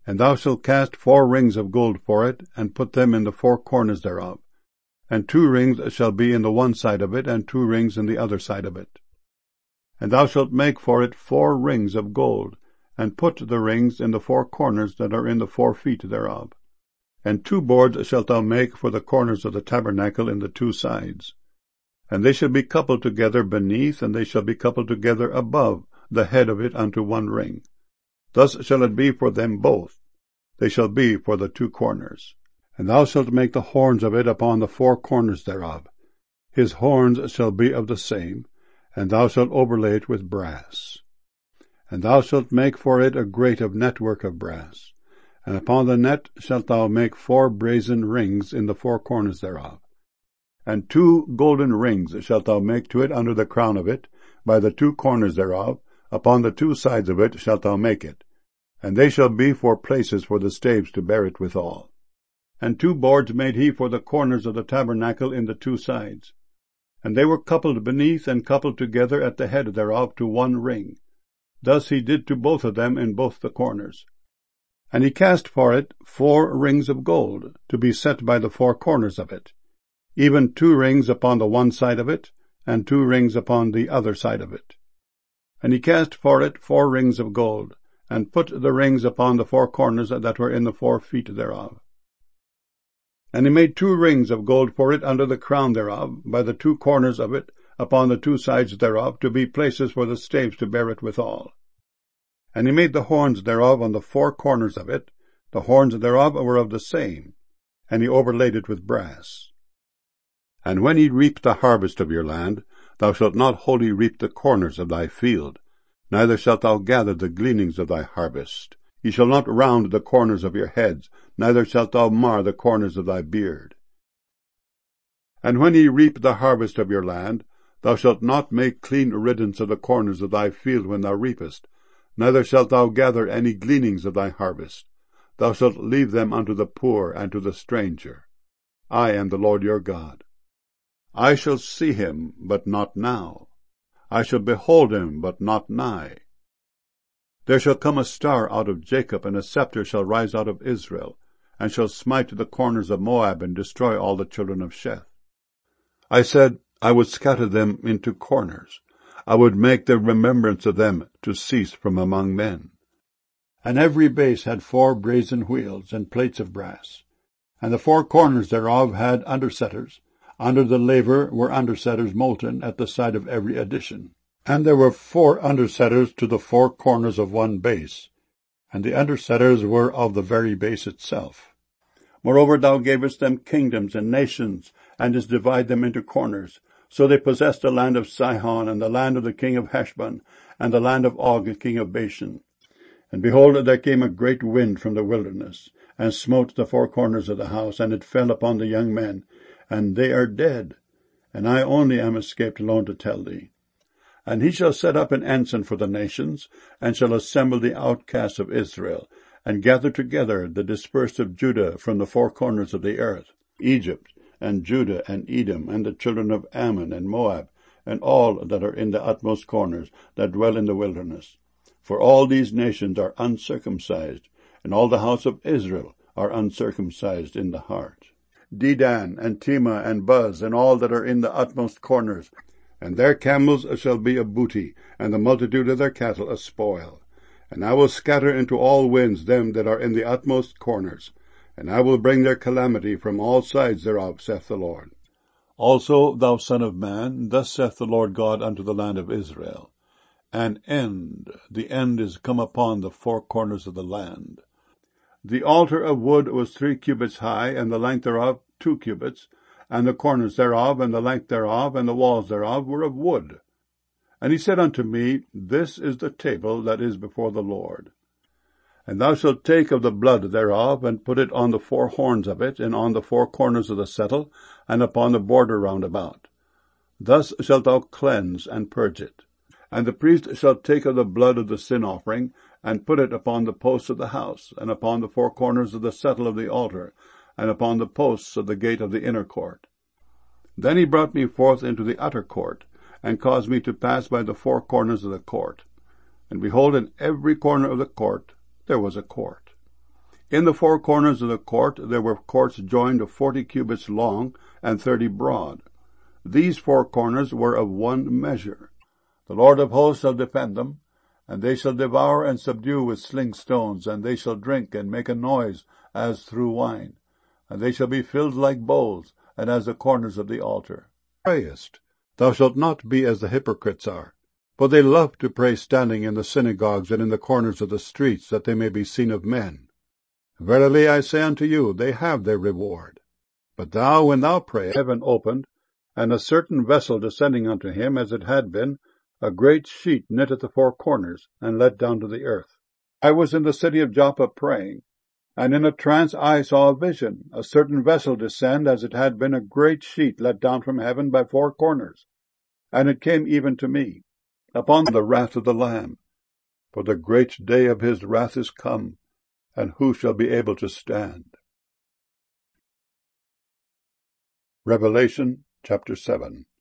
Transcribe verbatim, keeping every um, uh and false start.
And thou shalt cast four rings of gold for it, and put them in the four corners thereof. And two rings shall be in the one side of it, and two rings in the other side of it. And thou shalt make for it four rings of gold, and put the rings in the four corners that are in the four feet thereof. And two boards shalt thou make for the corners of the tabernacle in the two sides. And they shall be coupled together beneath, and they shall be coupled together above the head of it unto one ring. Thus shall it be for them both. They shall be for the two corners. And thou shalt make the horns of it upon the four corners thereof. His horns shall be of the same, and thou shalt overlay it with brass. And thou shalt make for it a grate of network of brass. And upon the net shalt thou make four brazen rings in the four corners thereof. And two golden rings shalt thou make to it under the crown of it, by the two corners thereof, upon the two sides of it shalt thou make it. And they shall be for places for the staves to bear it withal. And two boards made he for the corners of the tabernacle in the two sides. And they were coupled beneath and coupled together at the head thereof to one ring. Thus he did to both of them in both the corners. And he cast for it four rings of gold, to be set by the four corners of it, even two rings upon the one side of it, and two rings upon the other side of it. And he cast for it four rings of gold, and put the rings upon the four corners that were in the four feet thereof. And he made two rings of gold for it under the crown thereof, by the two corners of it, upon the two sides thereof, to be places for the staves to bear it withal. And he made the horns thereof on the four corners of it. The horns thereof were of the same, and he overlaid it with brass. And when ye reap the harvest of your land, thou shalt not wholly reap the corners of thy field, neither shalt thou gather the gleanings of thy harvest. Ye shall not round the corners of your heads, neither shalt thou mar the corners of thy beard. And when ye reap the harvest of your land, thou shalt not make clean riddance of the corners of thy field when thou reapest, neither shalt thou gather any gleanings of thy harvest. Thou shalt leave them unto the poor and to the stranger. I am the Lord your God. I shall see him, but not now. I shall behold him, but not nigh. There shall come a star out of Jacob, and a scepter shall rise out of Israel, and shall smite the corners of Moab, and destroy all the children of Sheth. I said, I would scatter them into corners. I would make the remembrance of them to cease from among men. And every base had four brazen wheels, and plates of brass. And the four corners thereof had undersetters. Under the laver were undersetters molten at the side of every addition. And there were four undersetters to the four corners of one base, and the undersetters were of the very base itself. Moreover, thou gavest them kingdoms and nations, and didst divide them into corners. So they possessed the land of Sihon, and the land of the king of Heshbon, and the land of Og, king of Bashan. And behold, there came a great wind from the wilderness, and smote the four corners of the house, and it fell upon the young men, and they are dead. And I only am escaped alone to tell thee. And he shall set up an ensign for the nations, and shall assemble the outcasts of Israel, and gather together the dispersed of Judah from the four corners of the earth, Egypt, and Judah, and Edom, and the children of Ammon, and Moab, and all that are in the utmost corners, that dwell in the wilderness. For all these nations are uncircumcised, and all the house of Israel are uncircumcised in the heart. Dedan, and Tema, and Buz, and all that are in the utmost corners, and their camels shall be a booty, and the multitude of their cattle a spoil. And I will scatter into all winds them that are in the utmost corners, and I will bring their calamity from all sides thereof, saith the Lord. Also, thou son of man, thus saith the Lord God unto the land of Israel, An end, the end is come upon the four corners of the land. The altar of wood was three cubits high, and the length thereof two cubits, and the corners thereof, and the length thereof, and the walls thereof were of wood. And he said unto me, This is the table that is before the Lord. And thou shalt take of the blood thereof, and put it on the four horns of it, and on the four corners of the settle, and upon the border round about. Thus shalt thou cleanse and purge it. And the priest shall take of the blood of the sin offering, and put it upon the posts of the house, and upon the four corners of the settle of the altar, and upon the posts of the gate of the inner court. Then he brought me forth into the utter court, and caused me to pass by the four corners of the court. And behold, in every corner of the court there was a court. In the four corners of the court there were courts joined of forty cubits long and thirty broad. These four corners were of one measure. The Lord of hosts shall defend them, and they shall devour and subdue with sling stones, and they shall drink and make a noise as through wine, and they shall be filled like bowls, and as the corners of the altar. Prayest, thou shalt not be as the hypocrites are, for they love to pray standing in the synagogues and in the corners of the streets, that they may be seen of men. Verily I say unto you, they have their reward. But thou, when thou prayest, heaven opened, and a certain vessel descending unto him, as it had been, a great sheet knit at the four corners, and let down to the earth. I was in the city of Joppa praying, and in a trance I saw a vision, a certain vessel descend, as it had been a great sheet let down from heaven by four corners. And it came even to me, upon the wrath of the Lamb. For the great day of his wrath is come, and who shall be able to stand? Revelation chapter seven.